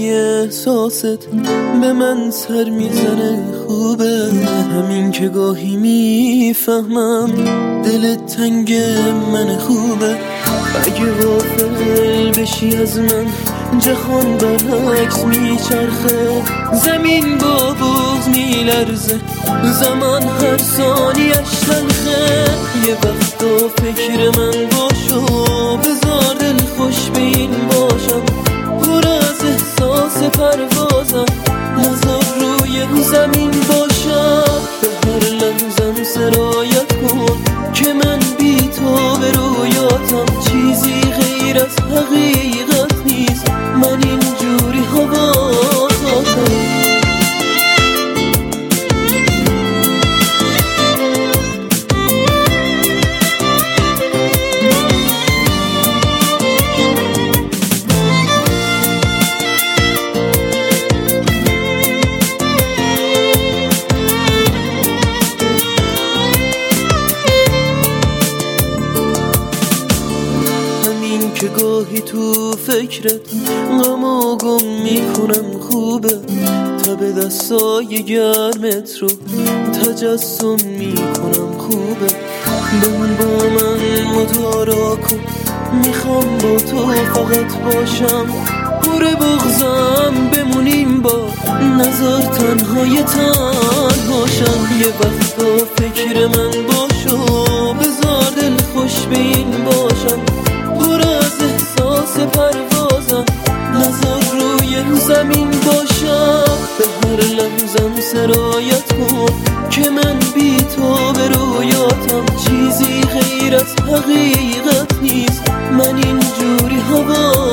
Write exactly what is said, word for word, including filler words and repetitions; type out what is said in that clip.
ولی احساست به من سر میزنه. خوبه همین که گاهی میفهمم دلت تنگ من. خوبه اگه غافل بشی از من جهان برعکس میچرخه. زمین با بغض میلرزه، زمان هر ثانیش تلخه. یه وقتا فکر من باشو، بذار دل خوش به این باشم. پر از احساس پروازم، نذار روی زمین باشم. به هر لحظم سرایت کن که من بی تو به رویاتم. چیزی غیر از حقیقت نیست، من اینجوری حواساتم. که گاهی تو فکرت غم و گم میکنم. خوبه تا به دستای گرمت رو تجسم میکنم. خوبه بمون با من مدارا کن، میخوام با تو فقط باشم. پر بغضم بمونیم با، نظر تنهای تنهاشم. یه وقتا فکر من باشو، بذار دل خوش به این باشم. پر از احساس پروازم، نظر روی زمین باشم. به هر لحظم سرایت کن که من بی تو به رویاتم. چیزی غیر از حقیقت نیست، من اینجوری هوا